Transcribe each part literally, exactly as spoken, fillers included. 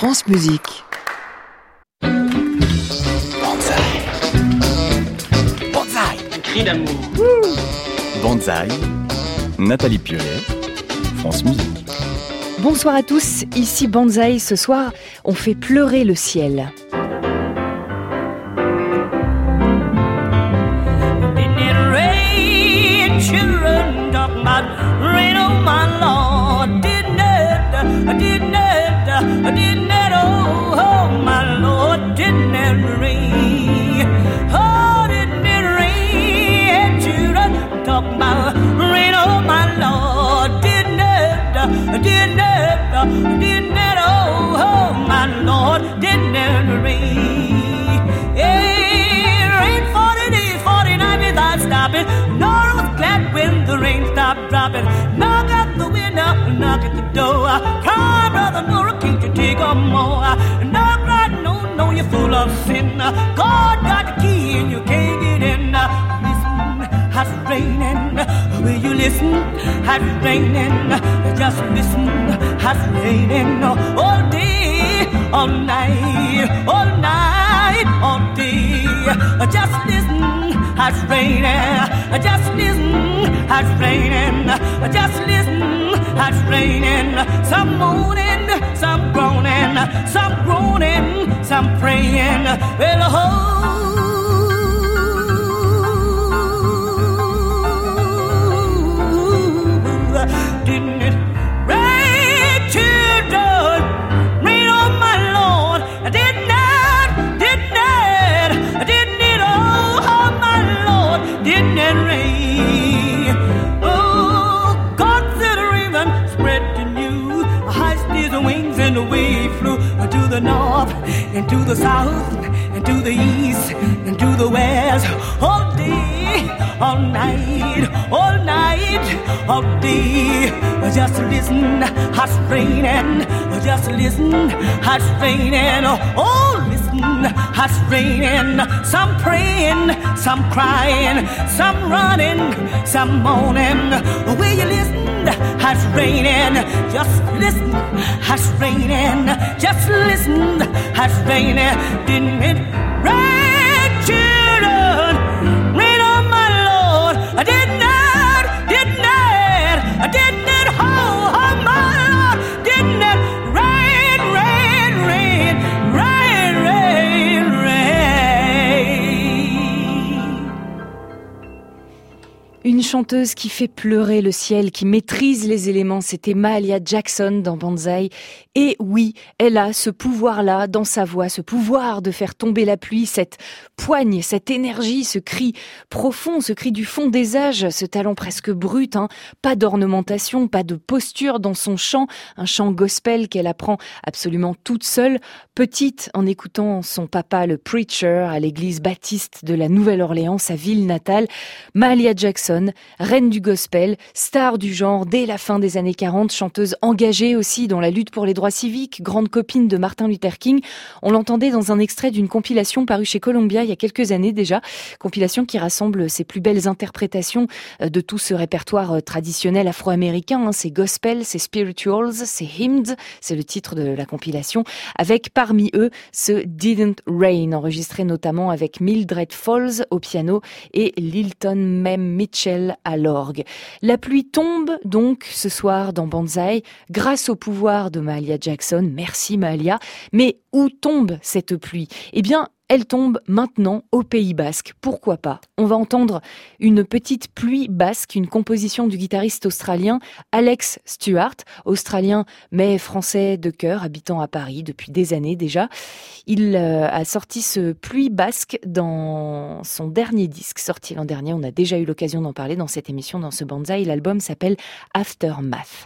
France Musique. Banzai. Banzai. Cri d'amour. Banzai. Nathalie Pieulet, France Musique. Bonsoir à tous, ici Banzai. Ce soir, on fait pleurer le ciel. Didn't it, oh, oh, my Lord, didn't it rain? It rained forty days, forty nights without stopping. Nor was glad when the rain stopped dropping. Knock at the window, knock at the door. Cry, brother Nora, can't you take a more? Knock right, no, no, you're full of sin. God got the key and you can't get in. Listen, it's raining. Will you listen? It's raining. Just listen. It's raining all day, all night, all night, all day. Just listen. It's raining. Just listen. It's raining. Just listen. It's raining. Some moaning, some groaning, some groaning, some praying. Well, oh. Didn't it rain, children? Rain on my Lord. Didn't it? Didn't it? Didn't it? Oh, oh my Lord. Didn't it rain? Oh, God said a raven spread to new. Heist his wings and away flew to the north and to the south and to the east and to the west. All day, all night, all night, all day. Just listen, it's raining. Just listen, it's raining. Oh, listen, it's raining. Some praying, some crying, some running, some moaning. Will you listen? It's raining. Just listen, it's raining. Just listen, it's raining. Didn't it rain, children? Rain on my Lord. Didn't it? Didn't it? Didn't it? Oh, oh my Lord. Didn't it rain, rain, rain, rain, rain, rain? Une chanteuse qui fait pleurer le ciel, qui maîtrise les éléments, c'était Mahalia Jackson dans Banzai. Et oui, elle a ce pouvoir-là dans sa voix, ce pouvoir de faire tomber la pluie, cette poigne, cette énergie, ce cri profond, ce cri du fond des âges, ce talent presque brut, hein. Pas d'ornementation, pas de posture dans son chant, un chant gospel qu'elle apprend absolument toute seule, petite en écoutant son papa le preacher à l'église baptiste de la Nouvelle-Orléans, sa ville natale. Mahalia Jackson, reine du gospel, star du genre dès la fin des années quarante, chanteuse engagée aussi dans la lutte pour les droits civiques, grande copine de Martin Luther King. On l'entendait dans un extrait d'une compilation parue chez Columbia il y a quelques années déjà, compilation qui rassemble ses plus belles interprétations de tout ce répertoire traditionnel afro-américain, hein, ses gospels, ses spirituals, ses hymns, c'est le titre de la compilation, avec parmi eux ce Didn't Rain, enregistré notamment avec Mildred Falls au piano et Lilton Mem Mitchell à l'orgue. La pluie tombe donc ce soir dans Banzai grâce au pouvoir de Mahalia Jackson. Merci Mahalia. Mais où tombe cette pluie ? Eh bien, elle tombe maintenant au Pays Basque. Pourquoi pas ? On va entendre une petite pluie basque, une composition du guitariste australien Alex Stewart, australien mais français de cœur, habitant à Paris depuis des années déjà. Il euh, a sorti ce pluie basque dans son dernier disque, sorti l'an dernier. On a déjà eu l'occasion d'en parler dans cette émission, dans ce Banzai. L'album s'appelle Aftermath.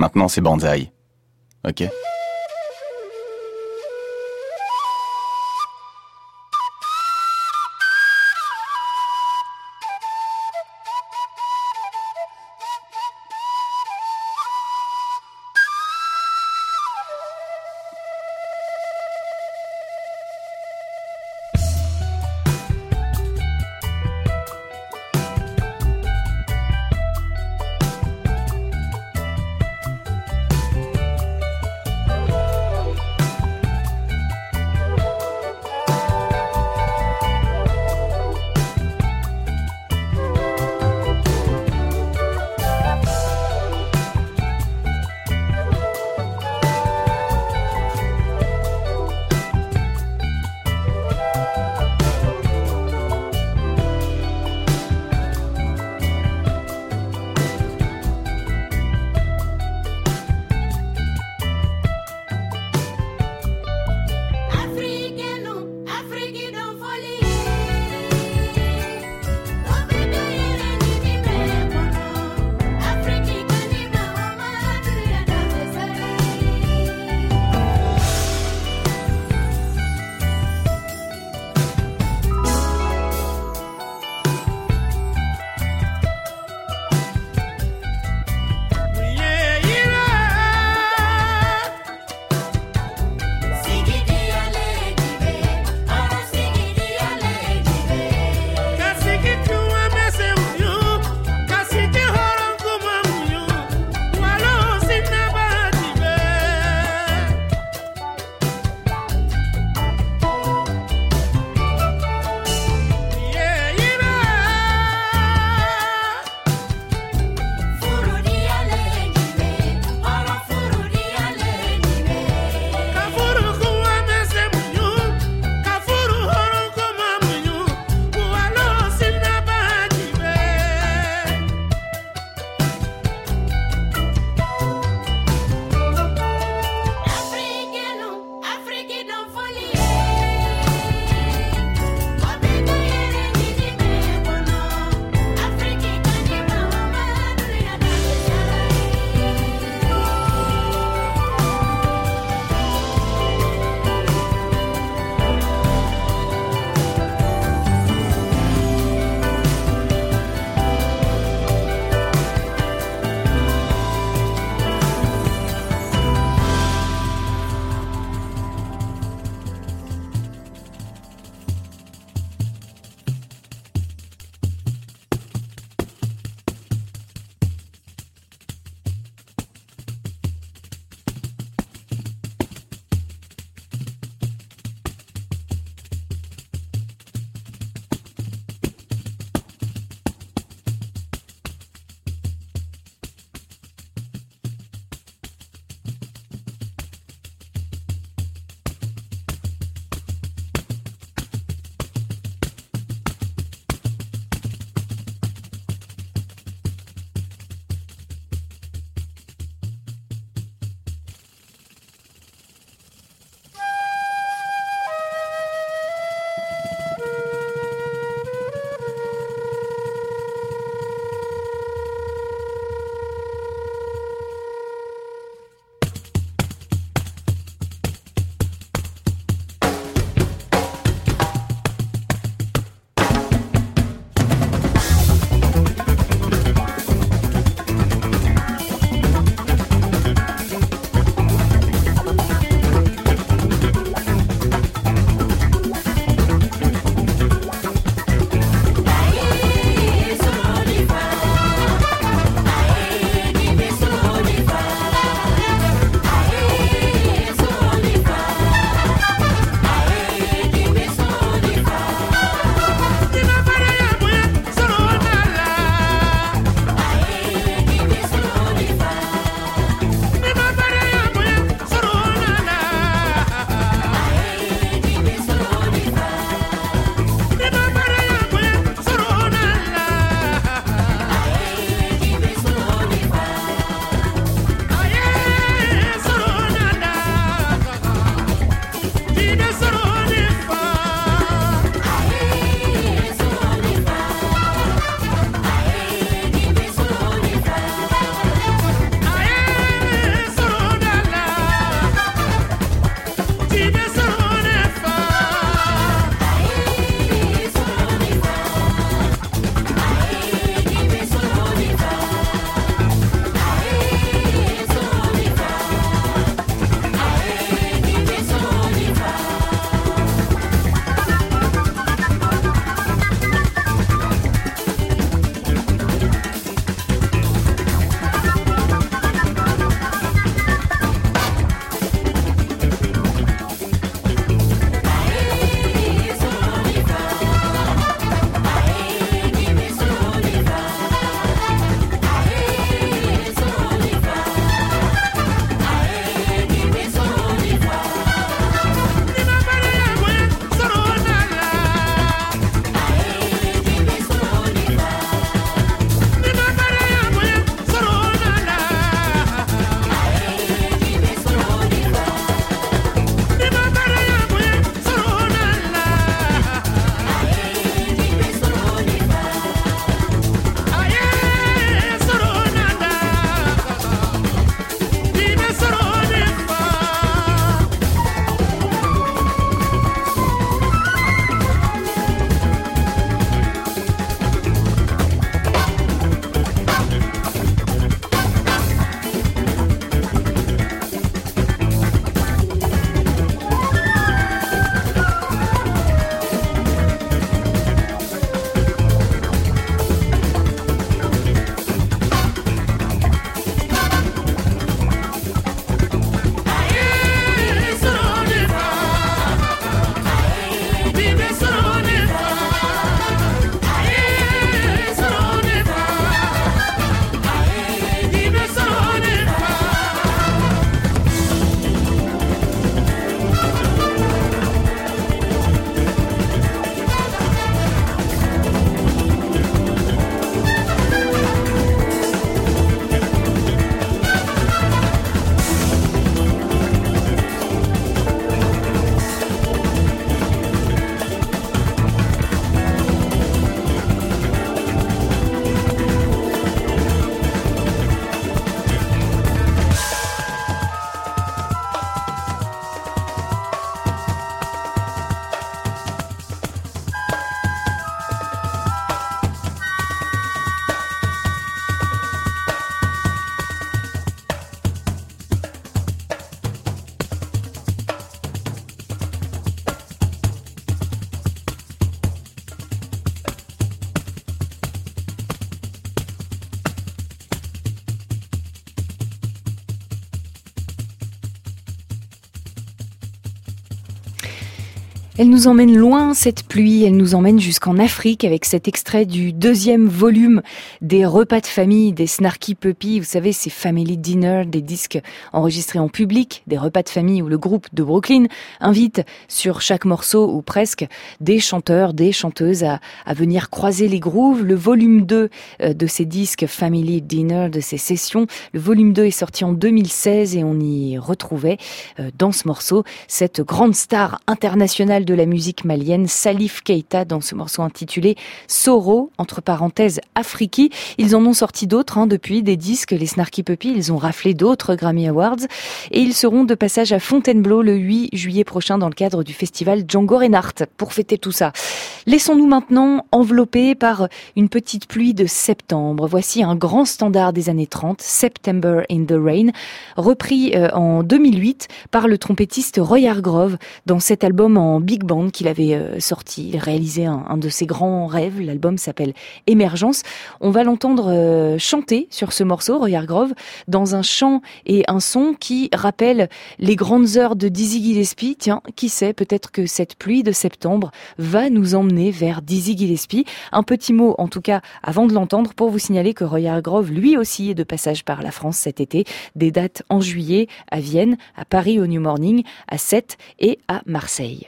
Maintenant, c'est Banzai. Ok ? Elle nous emmène loin, cette pluie, elle nous emmène jusqu'en Afrique avec cet extrait du deuxième volume des repas de famille des Snarky Puppy. Vous savez, ces family dinners, des disques enregistrés en public, des repas de famille où le groupe de Brooklyn invite sur chaque morceau ou presque des chanteurs, des chanteuses à, à venir croiser les grooves. Le volume deux de ces disques family dinner, de ces sessions, le volume deux est sorti en deux mille seize et on y retrouvait dans ce morceau cette grande star internationale de la musique malienne, Salif Keita, dans ce morceau intitulé Soro, entre parenthèses Afriki. Ils en ont sorti d'autres hein, depuis, des disques, les Snarky Puppy, ils ont raflé d'autres Grammy Awards et ils seront de passage à Fontainebleau le huit juillet prochain dans le cadre du festival Django Reinhardt pour fêter tout ça. Laissons-nous maintenant envelopper par une petite pluie de septembre. Voici un grand standard des années trente, September in the Rain, repris euh, en deux mille huit par le trompettiste Roy Hargrove dans cet album en big band qu'il avait euh, sorti. Il réalisait un, un de ses grands rêves. L'album s'appelle Émergence. On va l'entendre euh, chanter sur ce morceau, Roy Hargrove, dans un chant et un son qui rappellent les grandes heures de Dizzy Gillespie. Tiens, qui sait, peut-être que cette pluie de septembre va nous emmener vers Dizzy Gillespie. Un petit mot, en tout cas, avant de l'entendre, pour vous signaler que Roy Hargrove, lui aussi, est de passage par la France cet été. Des dates en juillet à Vienne, à Paris au New Morning, à Sète et à Marseille.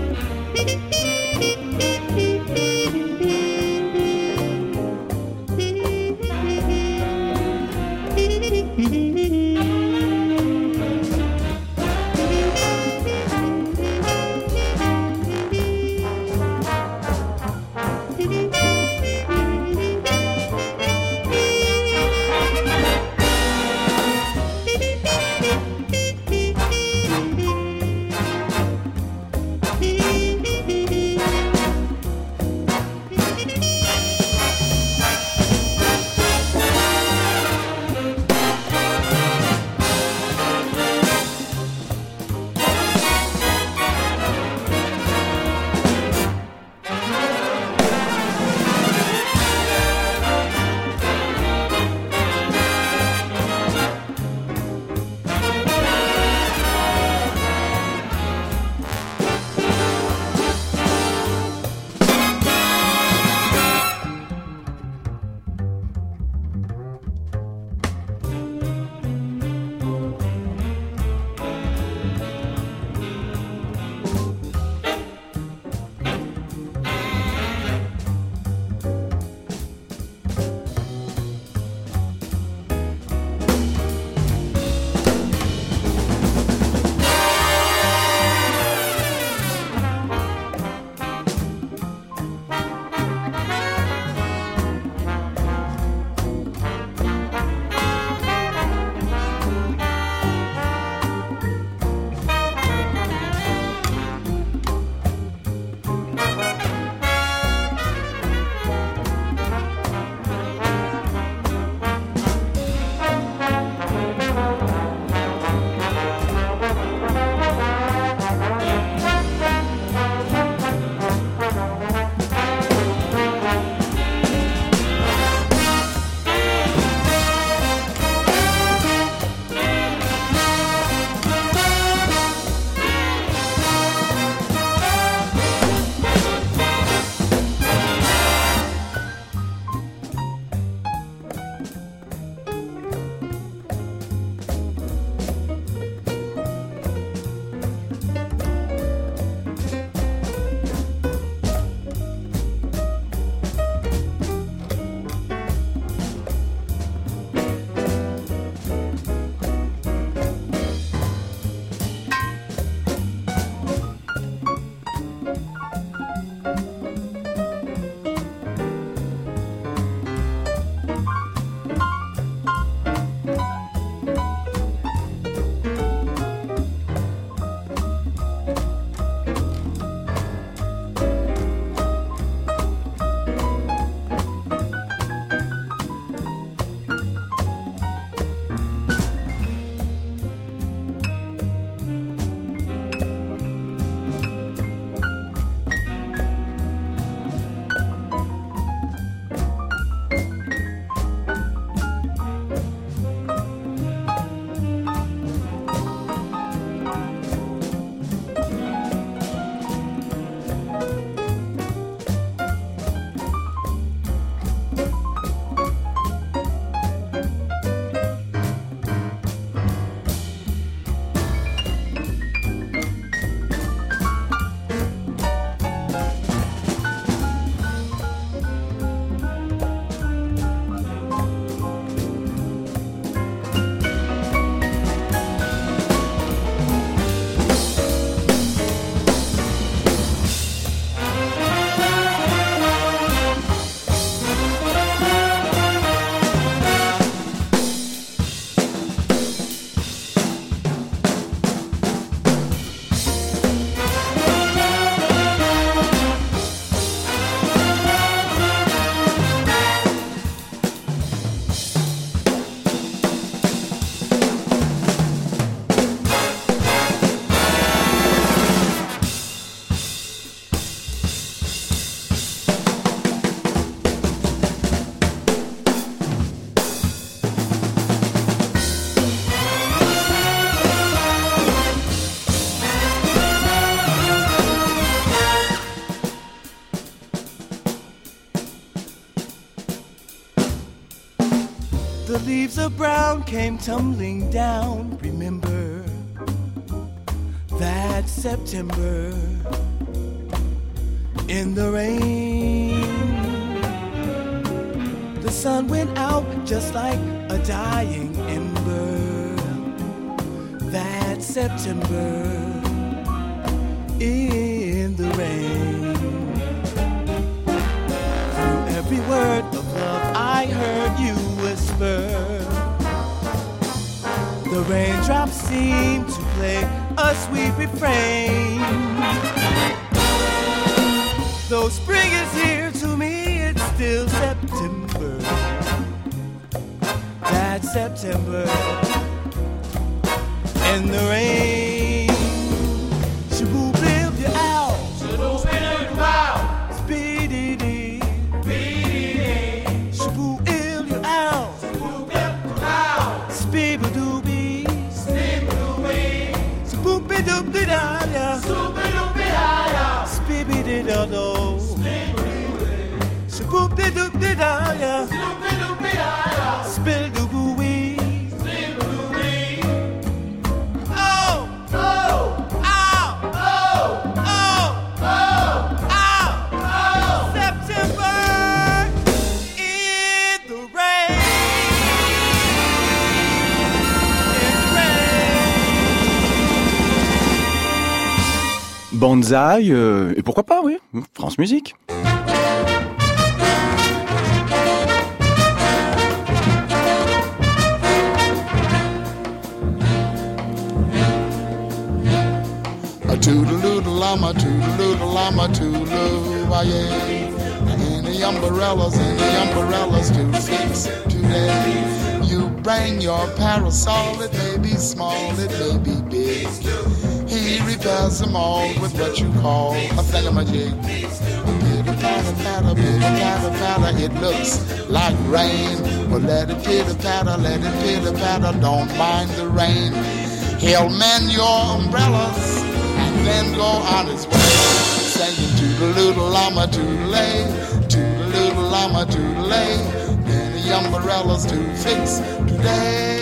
Thank you. The leaves of brown came tumbling down. Remember that September in the rain. The sun went out just like a dying ember. That September in the rain. Through every word of love I heard you whisper. The raindrops seem to play a sweet refrain. Though spring is here, to me it's still September. That September in the rain. Shaboo build you out. Shaboo build you out. Speedy dee. Speedy dee. Shaboo build you out. Shaboo build you out. Speedy doo bee. Speedy doo bee. Shaboo be doo be da ya. Shaboo doo be da ya. Speedy dee da do. Speedy doo bee. Shaboo be doo be da ya. Shaboo doo be da ya. Speedy doo boo wee. Banzai, euh, et pourquoi pas, oui, France Musique. Toodaloo llama, toodaloo llama, toodaloo, ah yeah. Any umbrellas, any umbrellas to fix today. You bring your parasol, it may be small, it may be big. He repairs them all with what you call a thingamajig. Pitter patter patter, pitter patter patter, it looks like rain. Well, let it pitter patter, let it pitter patter, don't mind the rain. He'll mend your umbrellas and then go on his way, singing toodaloo llama, toodalay, toodaloo llama, toodalay. Many umbrellas to fix today.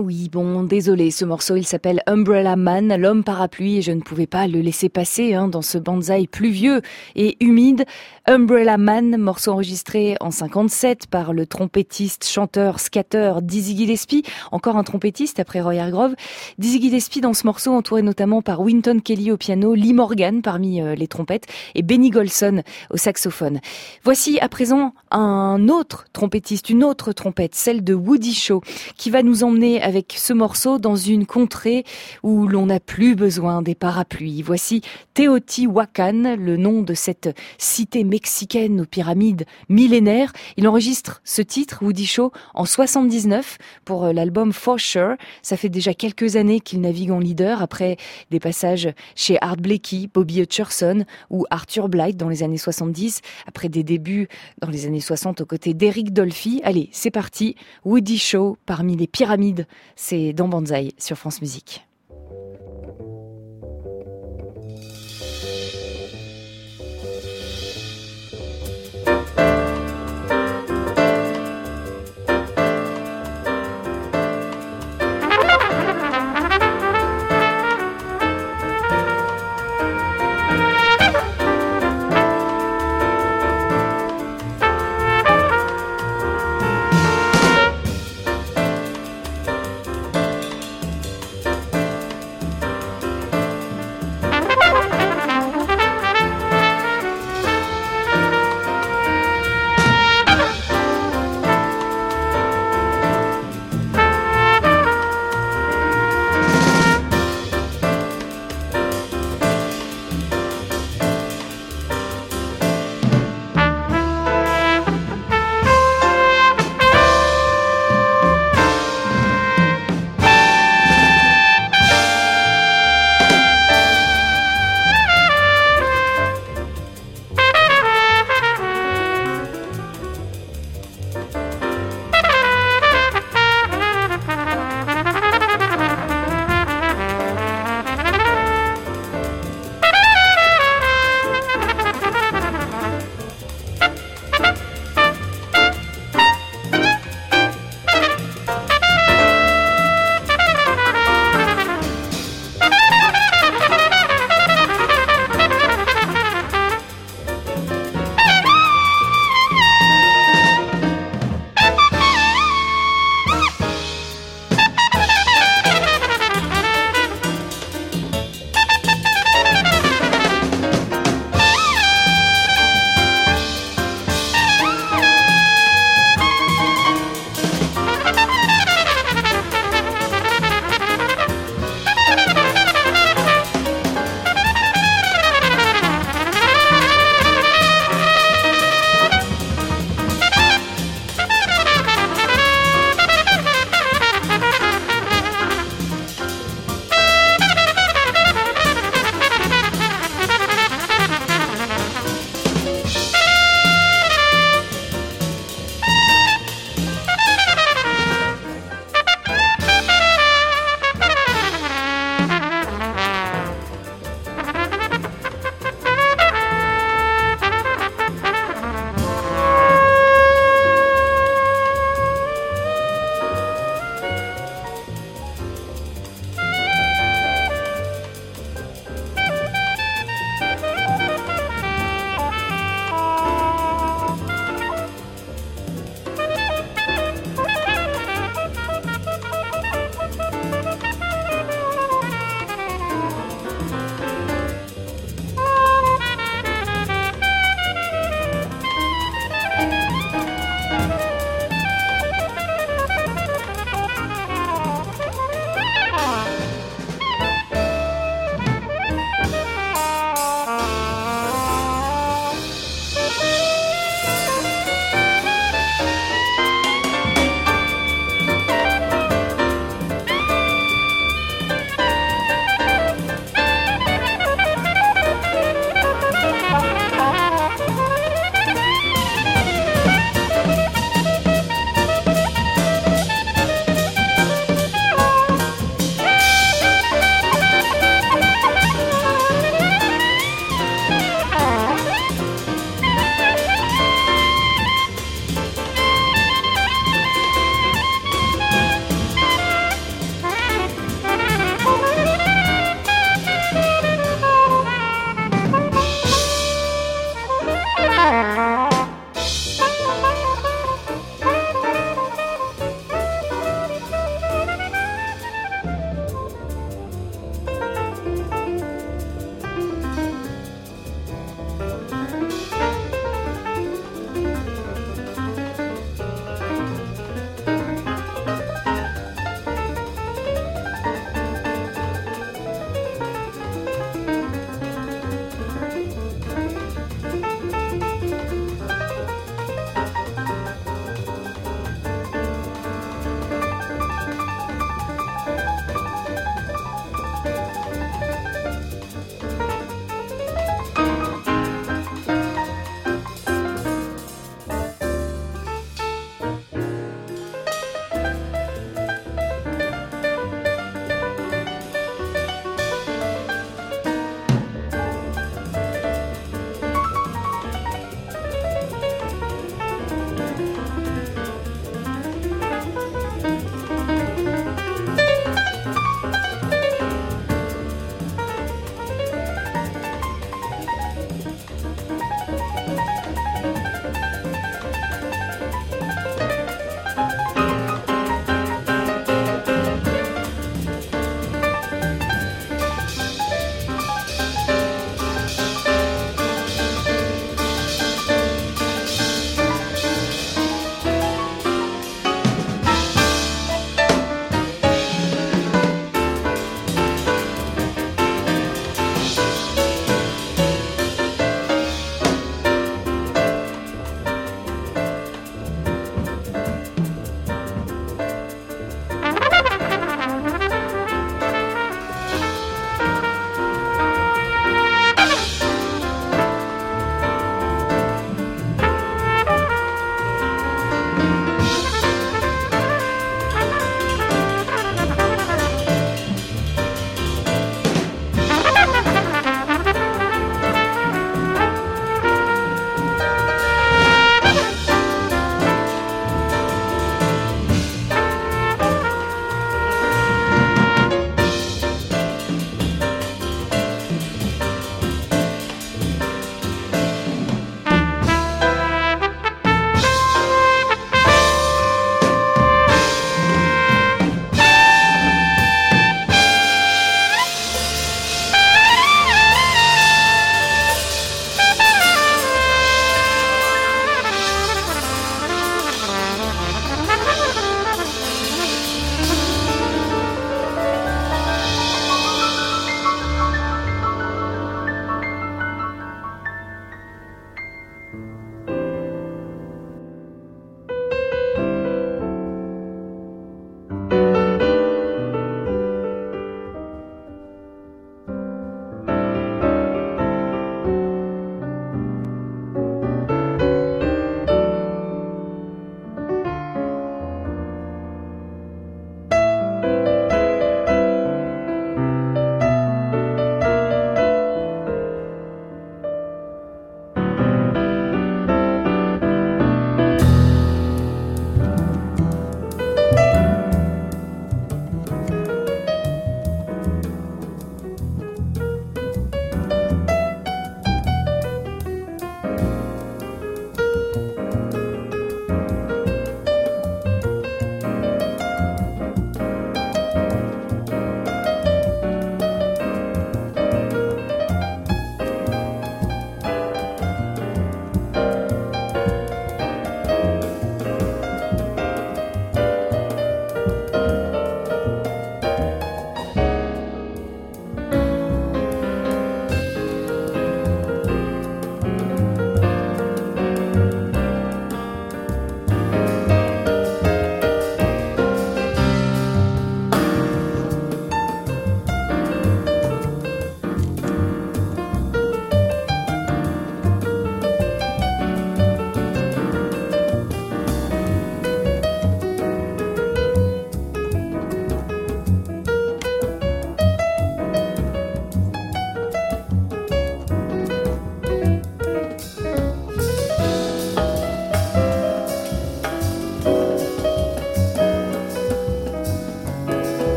oui, bon, désolé, ce morceau, il s'appelle Umbrella Man, l'homme parapluie, et je ne pouvais pas le laisser passer hein, dans ce bonsaï pluvieux et humide. Umbrella Man, morceau enregistré en cinquante-sept par le trompettiste, chanteur, scatter Dizzy Gillespie, encore un trompettiste après Roy Hargrove. Dizzy Gillespie dans ce morceau, entouré notamment par Wynton Kelly au piano, Lee Morgan parmi euh, les trompettes et Benny Golson au saxophone. Voici à présent un autre trompettiste, une autre trompette, celle de Woody Shaw, qui va nous emmener avec ce morceau dans une contrée où l'on n'a plus besoin des parapluies. Voici Teotihuacan, le nom de cette cité mexicaine aux pyramides millénaires. Il enregistre ce titre, Woody Shaw, en soixante-dix-neuf pour l'album For Sure. Ça fait déjà quelques années qu'il navigue en leader après des passages chez Art Blakey, Bobby Hutcherson ou Arthur Blythe dans les années soixante-dix, après des débuts dans les années soixante aux côtés d'Eric Dolphy. Allez, c'est parti, Woody Shaw parmi les pyramides, c'est dans Bonsaï sur France Musique. Thank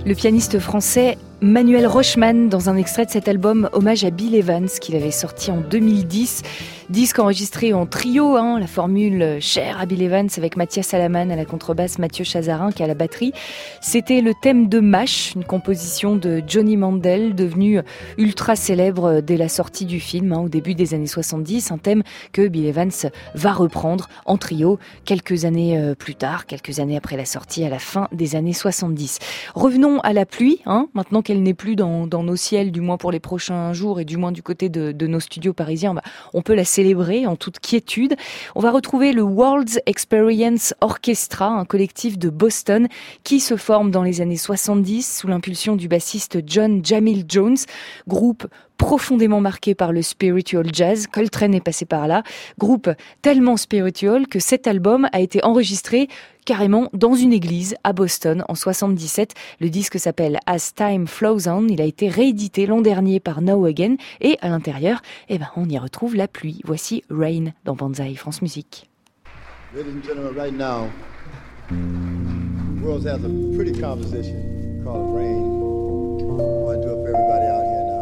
Le pianiste français Manuel Rochman dans un extrait de cet album hommage à Bill Evans qu'il avait sorti en deux mille dix. Disque enregistré en trio, hein, la formule chère à Bill Evans avec Mathias Salaman à la contrebasse, Mathieu Chazarin qui à la batterie. C'était le thème de MASH, une composition de Johnny Mandel devenue ultra célèbre dès la sortie du film hein, au début des années soixante-dix. Un thème que Bill Evans va reprendre en trio quelques années plus tard, quelques années après la sortie à la fin des années soixante-dix. Revenons à la pluie, hein, maintenant qu'elle n'est plus dans, dans nos ciels, du moins pour les prochains jours et du moins du côté de, de nos studios parisiens, bah, on peut la célébrer en toute quiétude. On va retrouver le World's Experience Orchestra, un collectif de Boston qui se forme dans les années soixante-dix sous l'impulsion du bassiste John Jamil Jones, groupe profondément marqué par le spiritual jazz. Coltrane est passé par là. Groupe tellement spiritual que cet album a été enregistré carrément dans une église à Boston en soixante-dix-sept. Le disque s'appelle As Time Flows On. Il a été réédité l'an dernier par Now Again et à l'intérieur, eh ben, on y retrouve la pluie. Voici Rain dans Banzai France Musique. Ladies and gentlemen, right now, the world has a pretty composition called Rain. I want to do it for everybody out here now.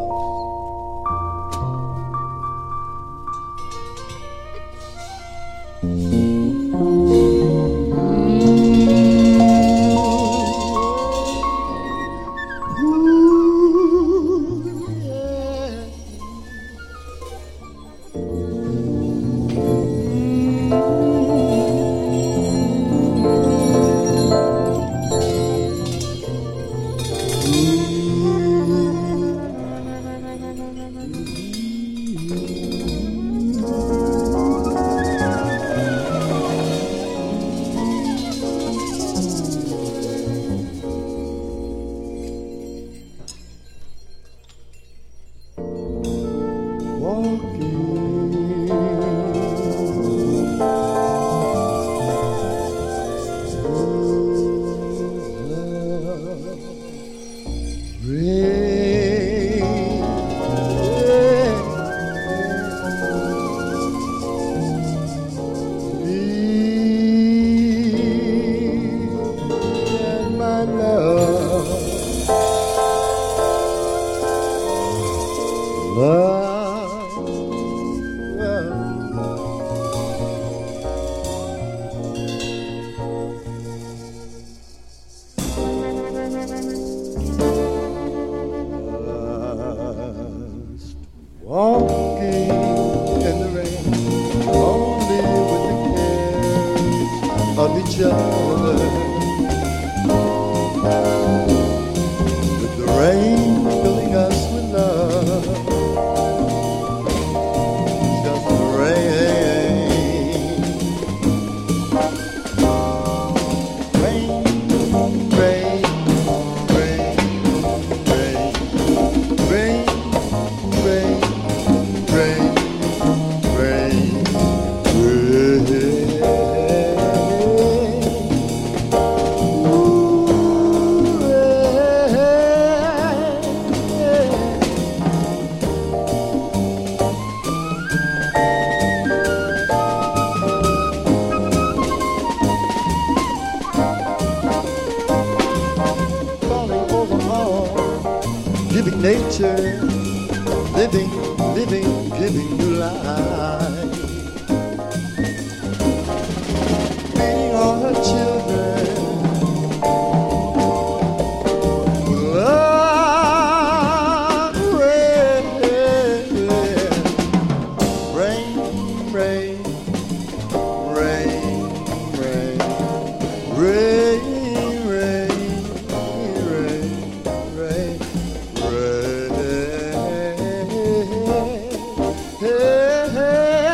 Nature, living, living, giving you life, feeding all her children with love, rain, rain, rain, rain, rain, rain. Hey, hey, hey.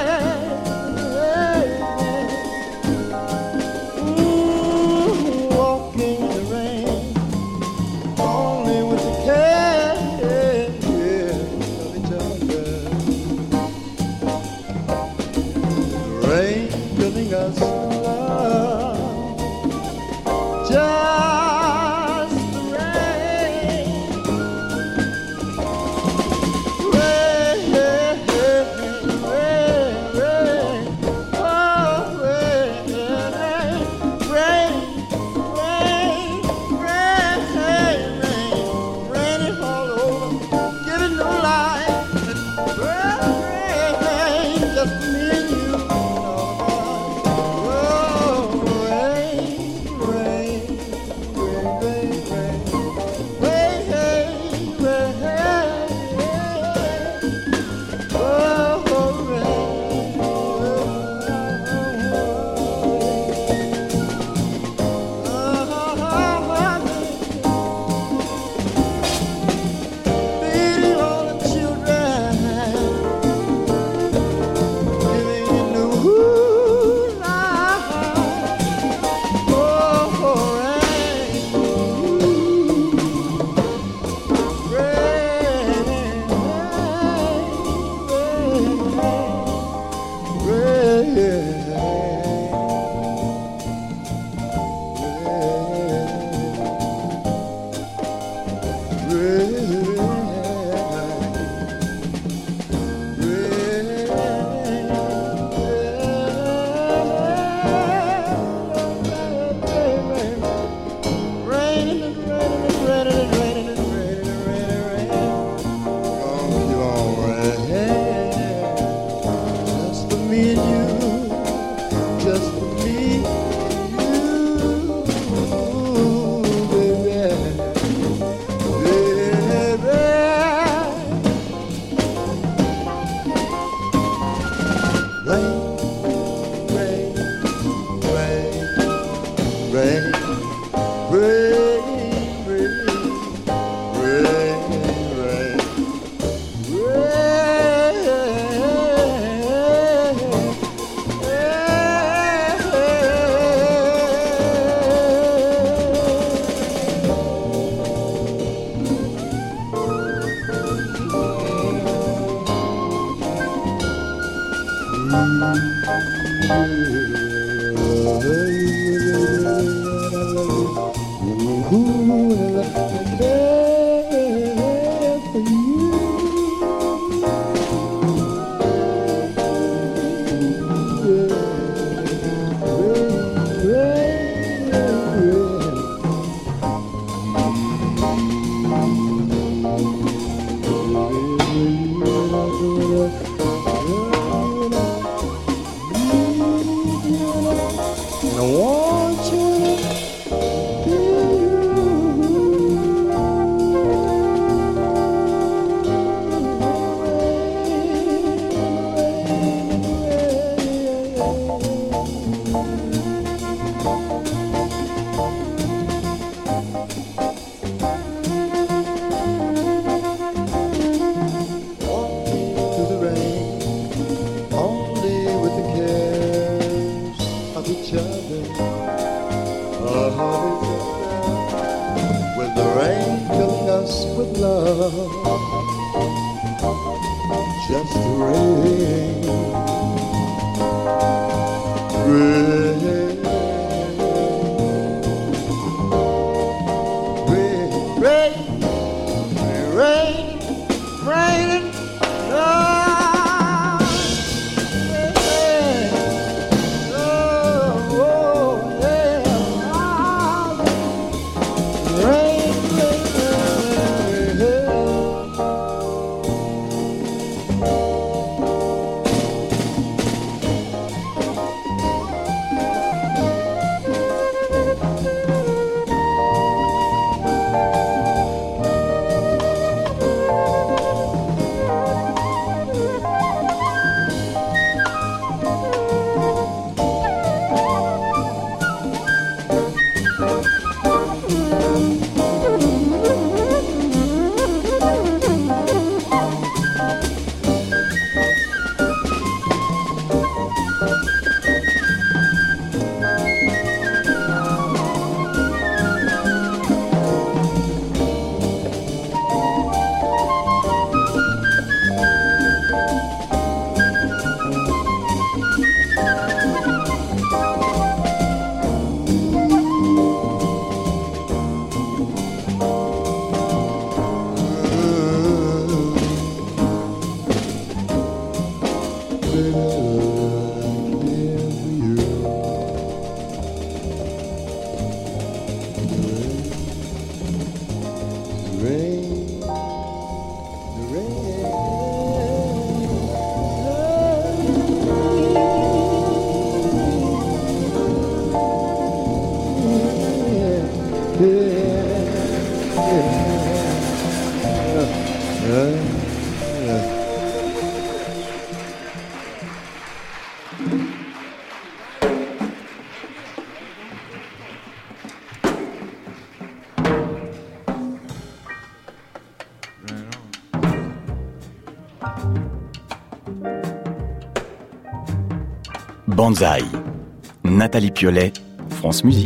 Banzai. Nathalie Piolet, France Musique.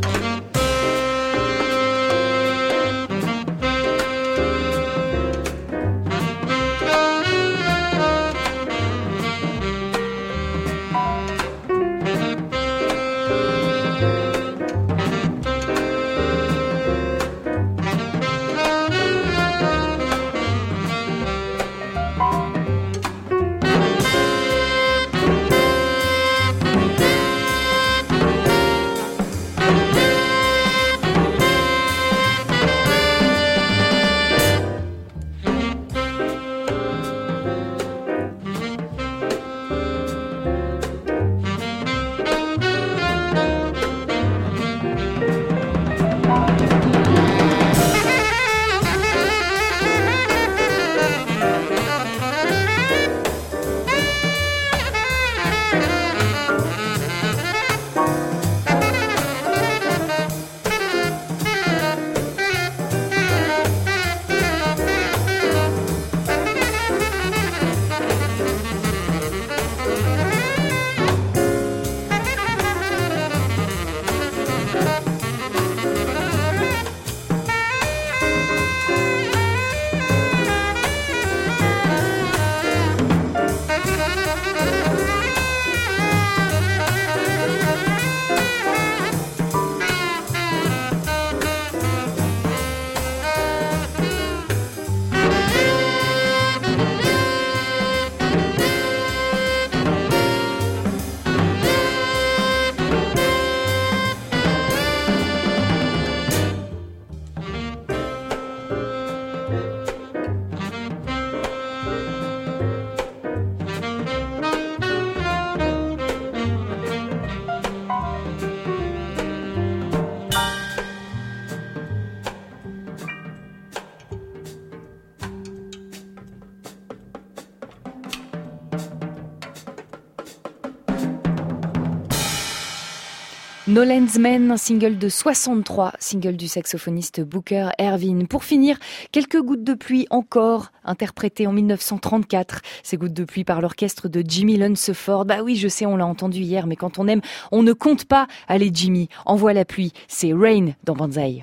No Land's Men, un single de soixante-trois, single du saxophoniste Booker Ervin. Pour finir, quelques gouttes de pluie encore, interprétées en mille neuf cent trente-quatre. Ces gouttes de pluie par l'orchestre de Jimmy Lunceford. Bah oui, je sais, on l'a entendu hier, mais quand on aime, on ne compte pas. Allez Jimmy, envoie la pluie. C'est Rain dans Banzai.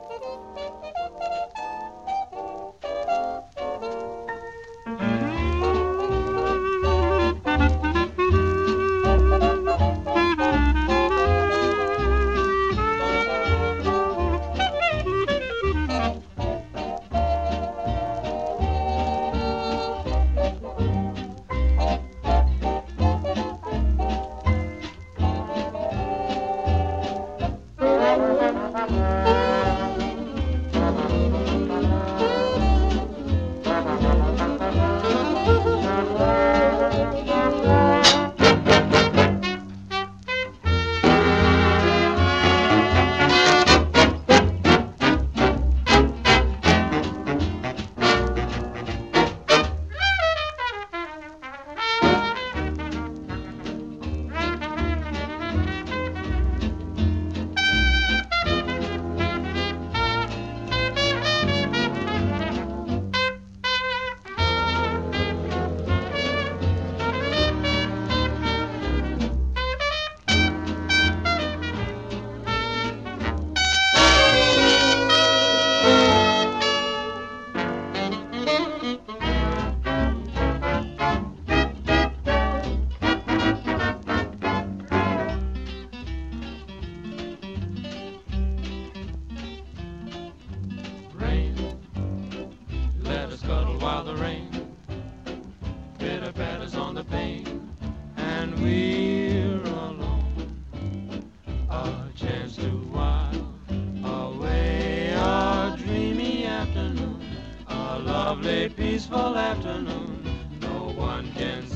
Peaceful afternoon, no one can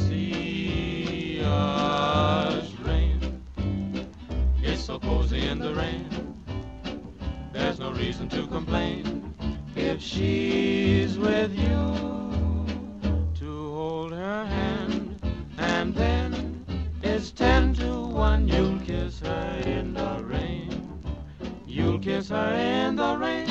see us rain. It's so cozy in the rain, there's no reason to complain. If she's with you, to hold her hand, and then it's ten to one, you'll kiss her in the rain. You'll kiss her in the rain.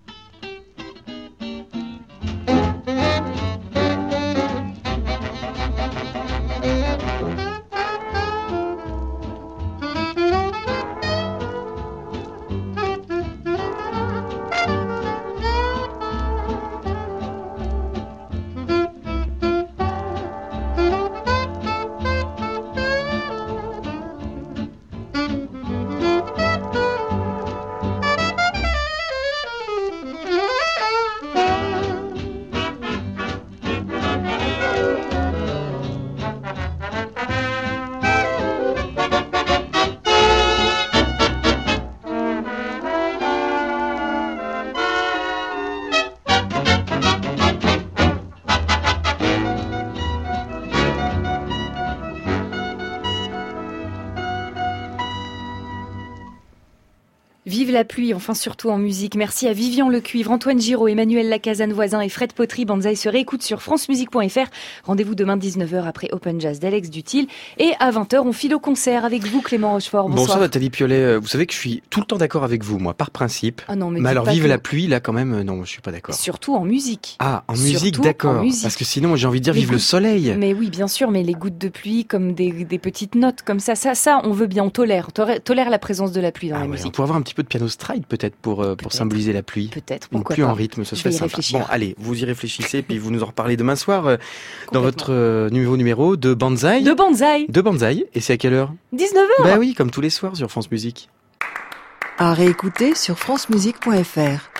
Vive la pluie, enfin surtout en musique. Merci à Vivian Lecuivre, Antoine Giraud, Emmanuel Lacazane-Voisin et Fred Potry. Banzai se réécoute sur francemusique point f r. Rendez-vous demain dix-neuf heures après Open Jazz d'Alex Dutil. Et à vingt heures, on file au concert avec vous, Clément Rochefort. Bonsoir. Bonsoir Nathalie Piolet. Vous savez que je suis tout le temps d'accord avec vous, moi, par principe. Ah non, mais, mais alors, vive que... la pluie, là, quand même, non, je suis pas d'accord. Surtout en musique. Ah, en Surtout musique, d'accord. En musique. Parce que sinon, j'ai envie de dire les vive gouttes... le soleil. Mais oui, bien sûr, mais les gouttes de pluie, comme des, des petites notes, comme ça, ça, ça, on veut bien, on tolère. On tolère la présence de la pluie dans ah la ouais, musique. On pourrait avoir un petit peu de piano stride, peut-être, pour, euh, pour symboliser la pluie. Peut-être, pourquoi Une pluie pas. en rythme, ce je serait vais y sympa. réfléchir. Bon, allez, vous y réfléchissez, puis vous nous en reparlez demain soir euh, dans votre euh, nouveau numéro de Banzai. De Banzai. De Banzai. Et c'est à quelle heure? dix-neuf heures. Bah oui, comme tous les soirs sur France Musique. À réécouter sur francemusique point f r.